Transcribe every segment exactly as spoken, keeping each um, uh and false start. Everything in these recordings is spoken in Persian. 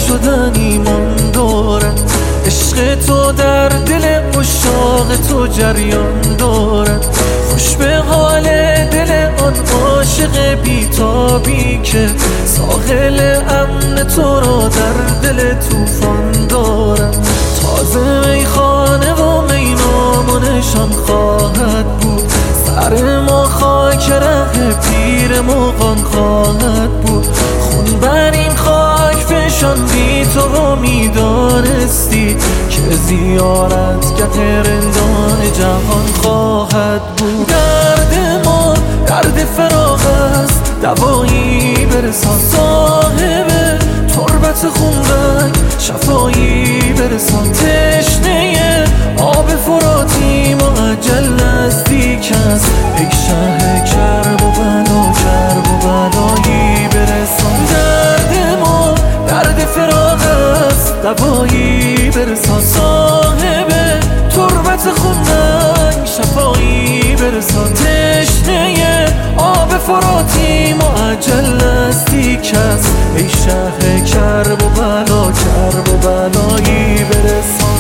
شدن ایمان دارد. عشق تو در دل عشاق تو جریان دارد. خوش به حال دل آن عاشق بیتابی که ساحل امن تو را در دل طوفان دارد. تازه میخانه و مینامونشان خواهد بود. سر ما خاک ره پیر مغان خواهد بود. خون بر این خاک فشان بی تو میدانستی که زیارتگه رندان جهان خواهد بود. درد ما درد فراق است، دوایی برسان. صاحب تربت خونرنگ شفایی برسان. تشنه آب فراتی معجل نزدیک است. ای شه کرب و بلا کرب و بلایی برسان. درد ما درد فراق است، دوایی برسان. صاحب تربت خونرنگ شفایی برسان. تشنه آب فراتی معجل نزدیک است. ای شه کرب و بلا کرب و بلایی برسان.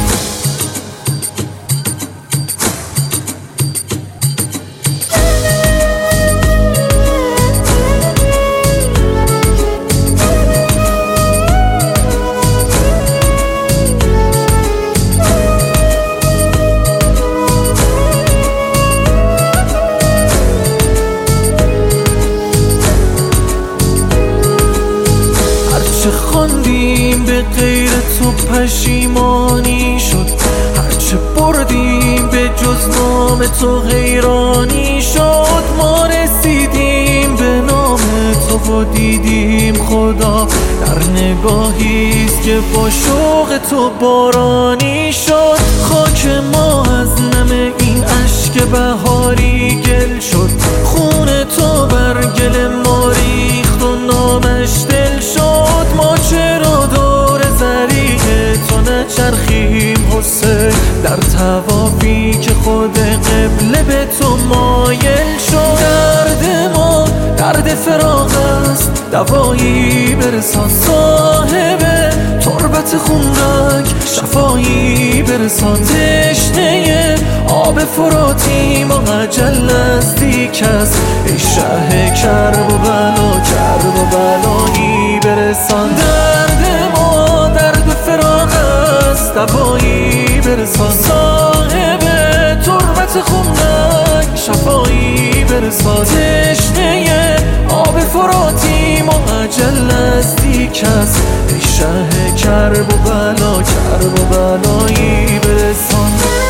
هرچه خواندیم به غیر تو پشیمانی شد. هرچه بردیم به جز نام تو حیرانی شد. ما رسیدیم به نام تو و دیدیم خدا در نگاهیست که با شوق تو بارانی شد. خاک ما از نم این اشک بهاری گل شد. خون تو بر گل ما ریخت و نامش دل شد. ما چرا دور زریق تو نچرخیم حسین، در طوافی که خود قبله به تو مایل شد. درد ما درد فراق است، دوایی برسان. صاحب تربت خونرنگ شفایی برسان. تشنه آب فراتی معجل نزدیک است. ای شه کرب و بلا کرب و بلایی برسان. درد ما درد فراق است، دوایی برسان. صاحب تربت خونرنگ شفایی برسان. تشنه آب فراتی معجل نزدیک است. ای شه کرب و بلا کرب و بلایی برسان.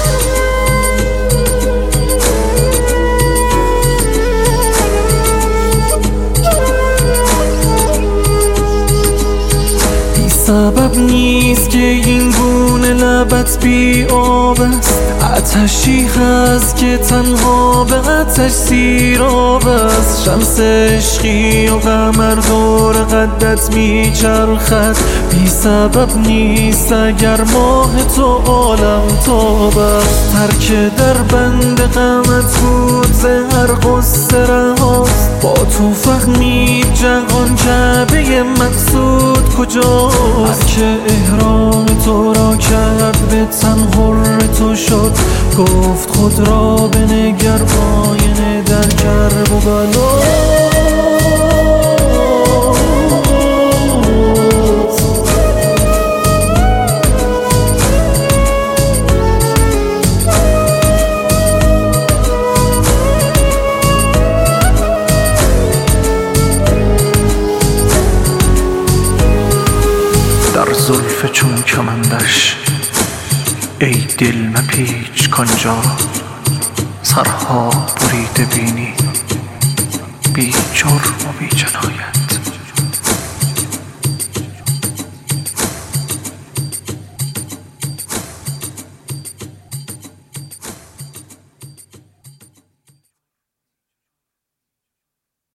سبب نیست که این گونه لبت بی آب است. آتشی هست که تنها به آتش سیراب است. شمس عشقی و قمر دور قدت می چرخد. بی سبب نیست اگر ماه تو عالم تاب است. هر که در بند غمت بود ز هر غصه رهاست. با تو فهمید جهان جعبه مقصود کجاست. از که احرام تو را کرد به تن حر تو شد. گفت خود را بنگر آینه در کرب و بلا. در زلف چون کمندش ای دل مپیچ کانجا. سرها بریده بینی بی جرم و بی جنایت.